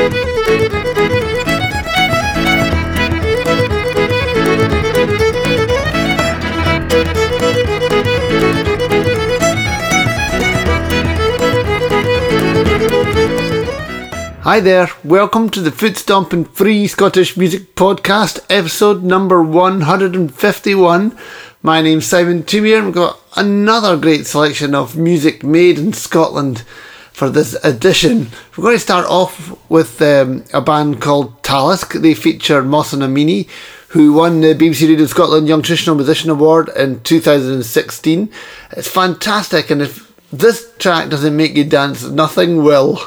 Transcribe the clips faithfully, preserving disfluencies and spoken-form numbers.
Hi there, welcome to the Foot Stomping Free Scottish Music Podcast, episode number one hundred fifty-one. My name's Simon Toomey and we've got another great selection of music made in Scotland for this edition. We're going to start off with um, a band called Talisk. They feature Mohsen Amini, who won the B B C Radio Scotland Young Traditional Musician Award in two thousand sixteen. It's fantastic, and if this track doesn't make you dance, nothing will.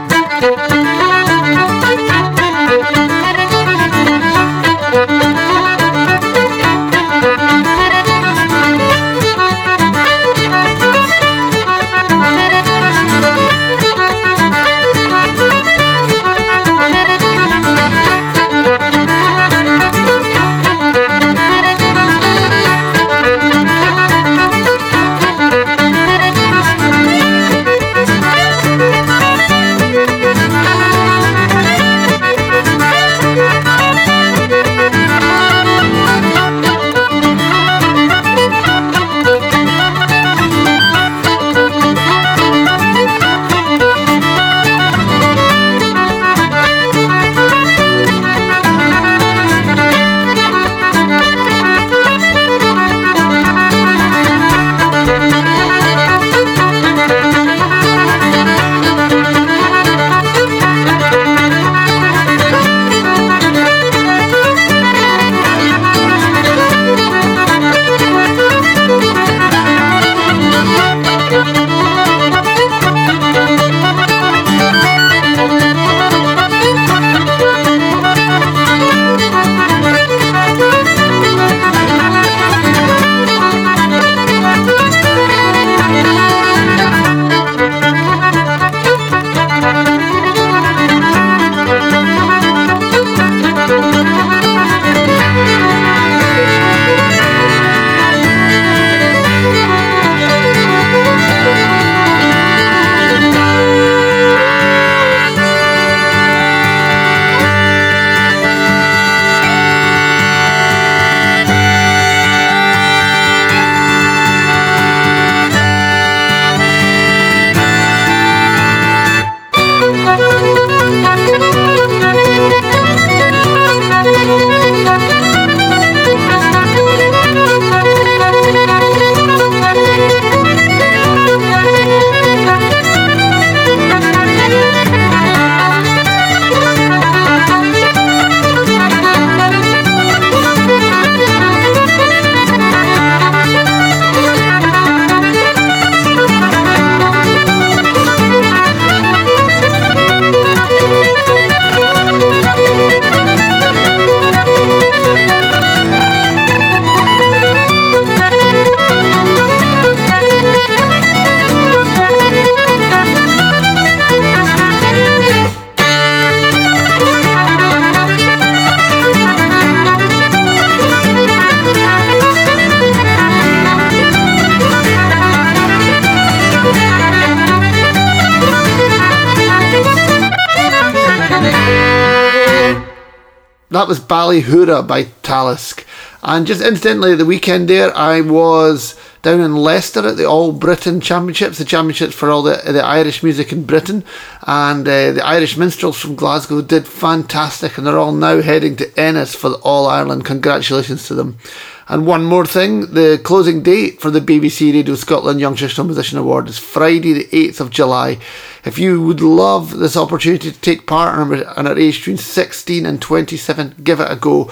That was Ballyhoura by Talisk. And just incidentally, the weekend there, I was down in Leicester at the All Britain Championships, the championships for all the, the Irish music in Britain. And uh, the Irish minstrels from Glasgow did fantastic, and they're all now heading to Ennis for the All Ireland. Congratulations to them. And one more thing, the closing date for the B B C Radio Scotland Young Traditional Musician Award is Friday the eighth of July. If you would love this opportunity to take part and are aged between sixteen and twenty-seven, give it a go.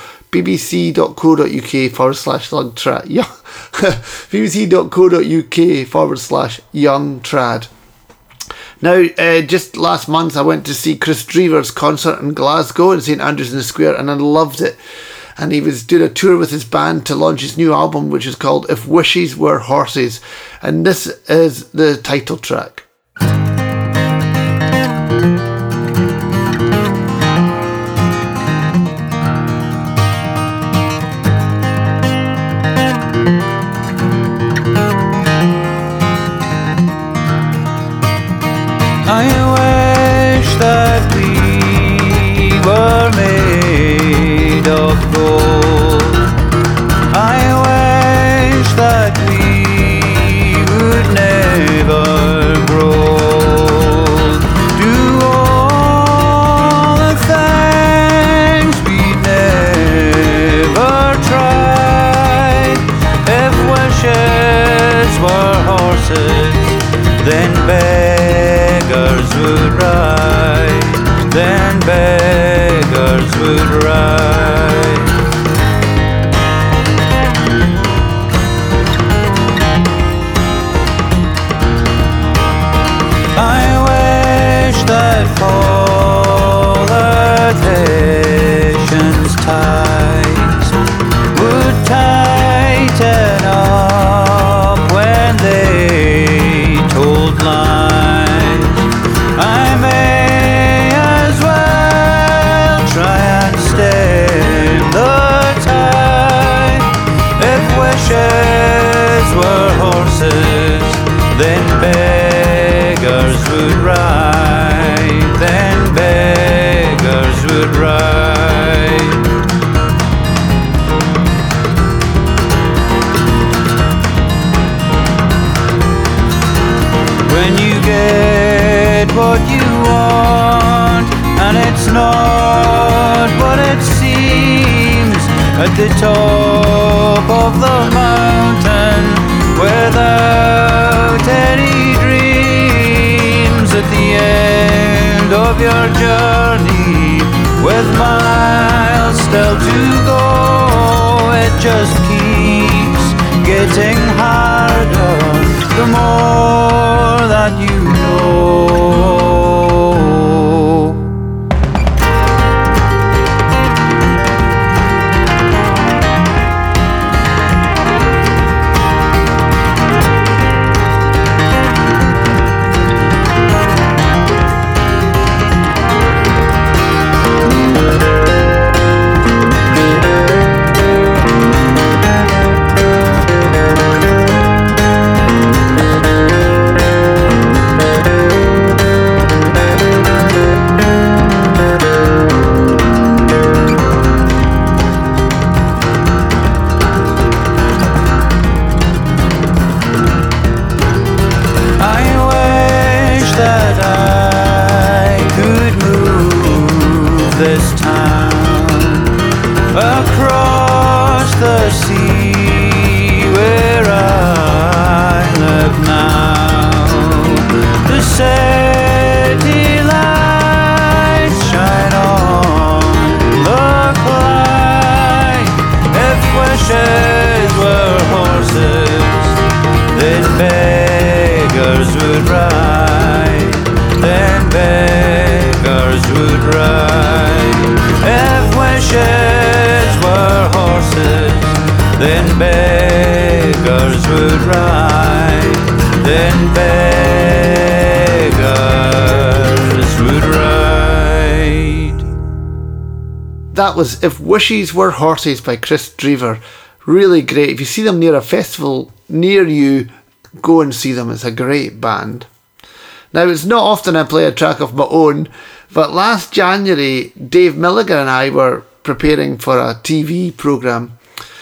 bbc.co.uk forward slash young trad. Yeah. bbc.co.uk forward slash young trad. Now, uh, just last month I went to see Chris Drever's concert in Glasgow in St Andrews in the Square, and I loved it. And he was doing a tour with his band to launch his new album, which is called If Wishes Were Horses. And this is the title track. I wish that we would ride, then beggars would ride. I wish that politicians' ties would tighten up when they told lies. I may as well try and stem the tide. If wishes were horses, then beggars would ride, then beggars would ride. When you get what you want, and it's not what it seems, at the top of the mountain, without any dreams, at the end of your journey, with miles still to go, it just keeps getting harder the more that you know. That was If Wishes Were Horses by Chris Drever. Really great. If you see them near a festival near you, go and see them. It's a great band. Now, it's not often I play a track of my own, but last January, Dave Milligan and I were preparing for a T V programme,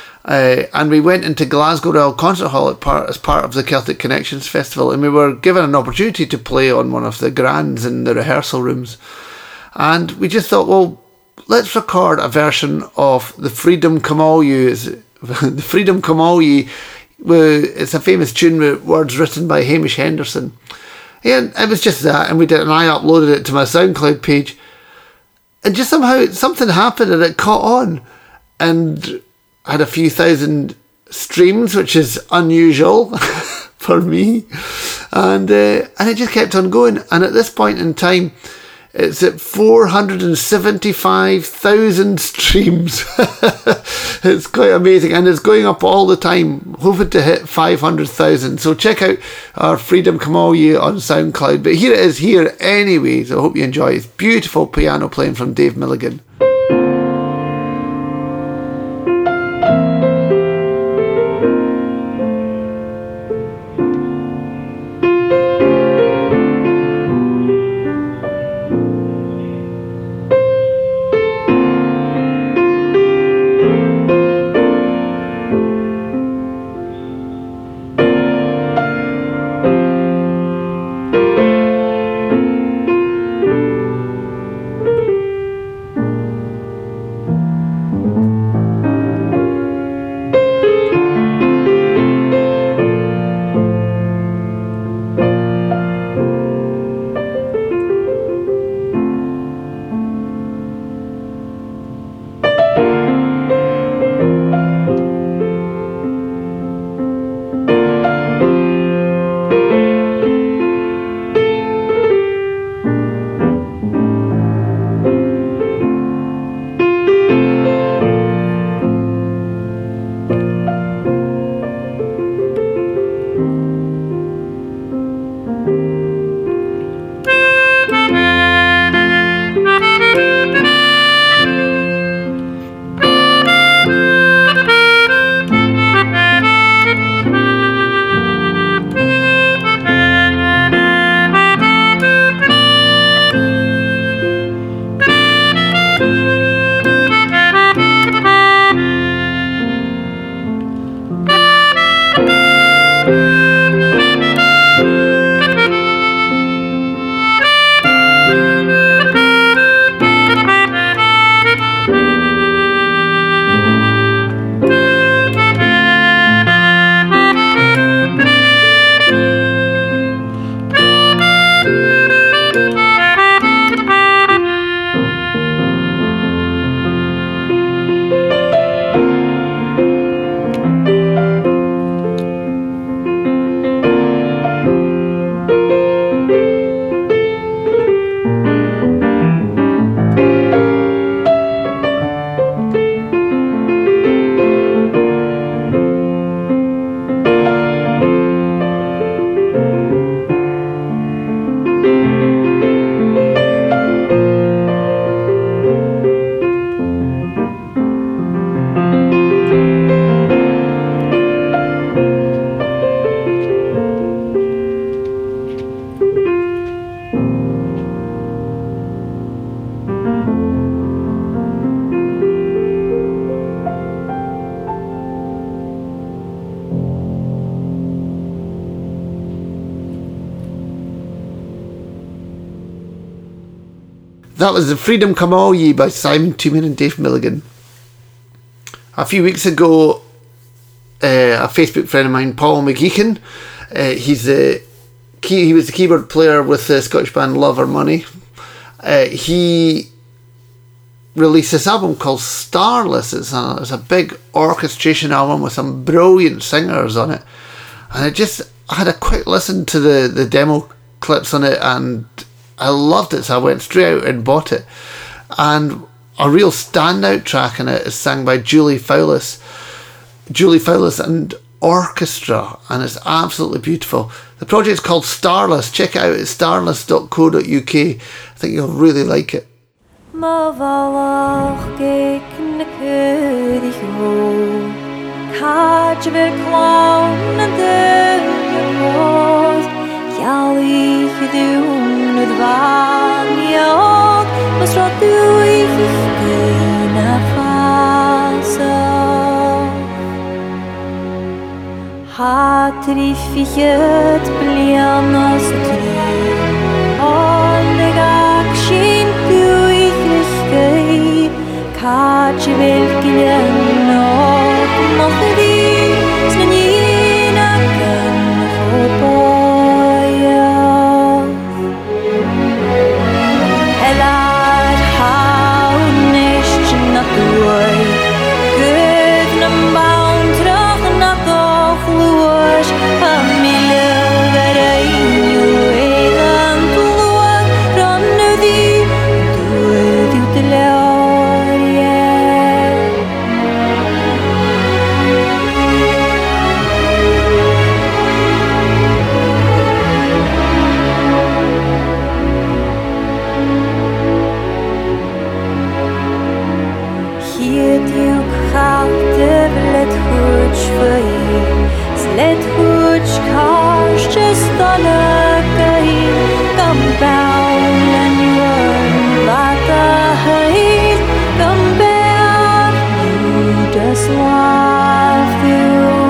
uh, and we went into Glasgow Royal Concert Hall at part, as part of the Celtic Connections Festival, and we were given an opportunity to play on one of the grands in the rehearsal rooms. And we just thought, well, let's record a version of The Freedom Come All You. The Freedom Come All Ye. It's a famous tune with words written by Hamish Henderson. And it was just that, and we did, and I uploaded it to my SoundCloud page. And just somehow something happened and it caught on. And I had a few thousand streams, which is unusual for me. And uh, and it just kept on going. And at this point in time, it's at four hundred seventy-five thousand streams. It's quite amazing, and it's going up all the time, hoping to hit five hundred thousand. So check out our Freedom Come All Ye on SoundCloud. But here it is here anyway, so I hope you enjoy it. It's beautiful piano playing from Dave Milligan. that was The Freedom Come All Ye by Simon Tooman and Dave Milligan. A few weeks ago, uh, a Facebook friend of mine, Paul McGeechan, uh, he's the key, he was the keyboard player with the Scottish band Love or Money. Uh, he released this album called Starless. It's a, it's a big orchestration album with some brilliant singers on it. And I just I had a quick listen to the, the demo clips on it, and I loved it, so I went straight out and bought it. And a real standout track in it is sang by Julie Fowlis. Julie Fowlis and orchestra, and it's absolutely beautiful. The project's called Starless. Check it out at starless dot co dot uk. I think you'll really like it. Hatrifiet blianas tri Ollegak shintu ikriskei Kachi velkinen nok mochri Snanina kan hopoja Elar haunish natuai Gudnum baun trach natoch luas Familie vereinu egan tuan Rannu di dued ut leorje Hiet juk hatte vlet huch vei Slet huch karst just on a gai Gam baun en yuan vata heit Gam bear judas lafu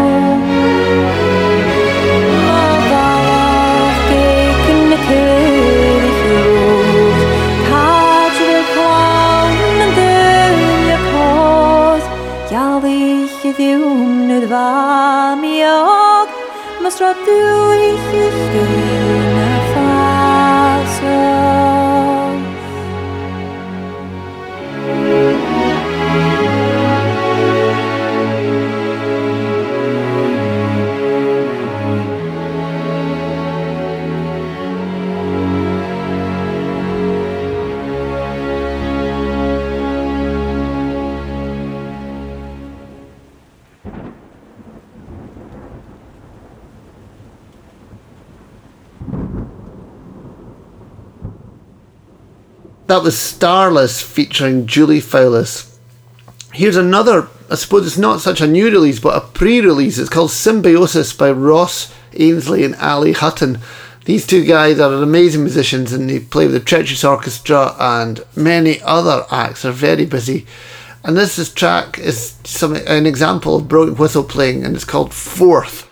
Mavalach geiken me kyrich Kaj vil kwan en dölja kos Jalich ydium nud vam jag Måste du ikke støyne fase That was Starless featuring Julie Fowlis. Here's another, I suppose it's not such a new release, but a pre-release. It's called Symbiosis by Ross Ainsley and Ali Hutton. These two guys are amazing musicians, and they play with the Treacherous Orchestra and many other acts. They're very busy. And this, this track is some, an example of brilliant whistle playing, and it's called Fourth.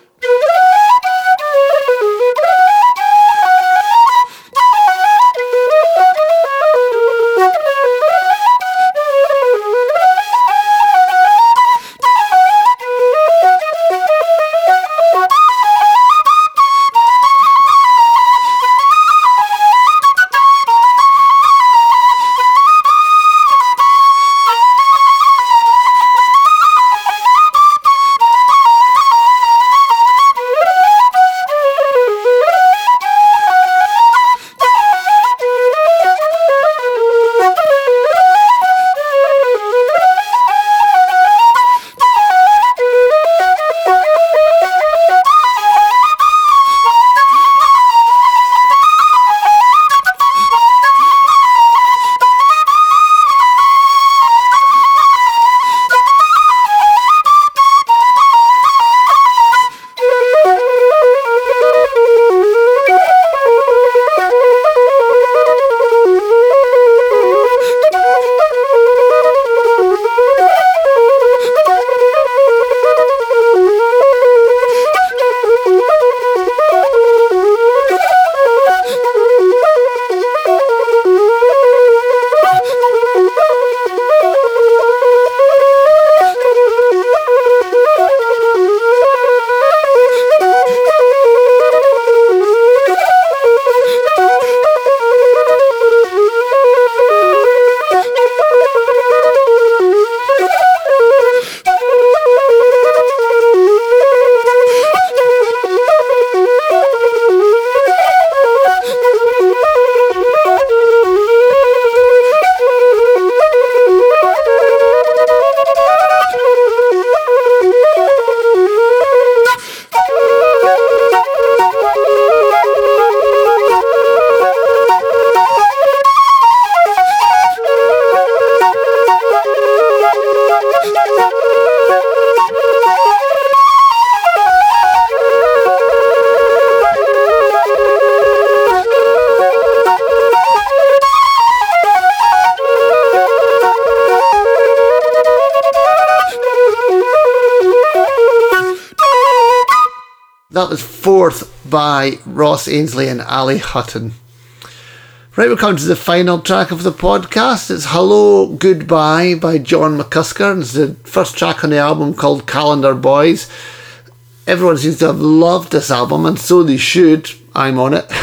that was Fourth by Ross Ainsley and Ali Hutton. Right, we're coming to the final track of the podcast. It's Hello Goodbye by John McCusker. It's the first track on the album called Calendar Boys. Everyone seems to have loved this album, and so they should. I'm on it.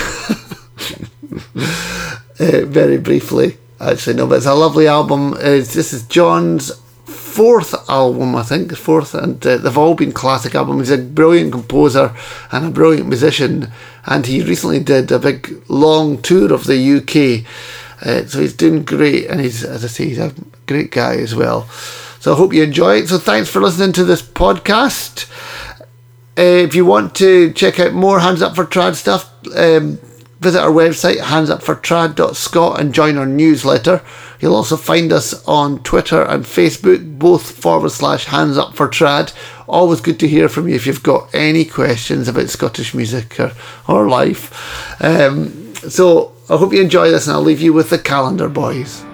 uh, very briefly, actually, no, but it's a lovely album. Uh, this is John's fourth album, I think, fourth, and uh, they've all been classic albums. He's a brilliant composer and a brilliant musician, and he recently did a big long tour of the U K, uh, so he's doing great, and he's, as I say, he's a great guy as well. So I hope you enjoy it. So thanks for listening to this podcast. Uh, if you want to check out more Hands Up for Trad stuff, um, visit our website, hands up for trad dot scot, and join our newsletter. You'll also find us on Twitter and Facebook, both forward slash Hands Up for Trad. Always good to hear from you if you've got any questions about Scottish music or, or life. Um, so I hope you enjoy this, and I'll leave you with the Calendar Boys.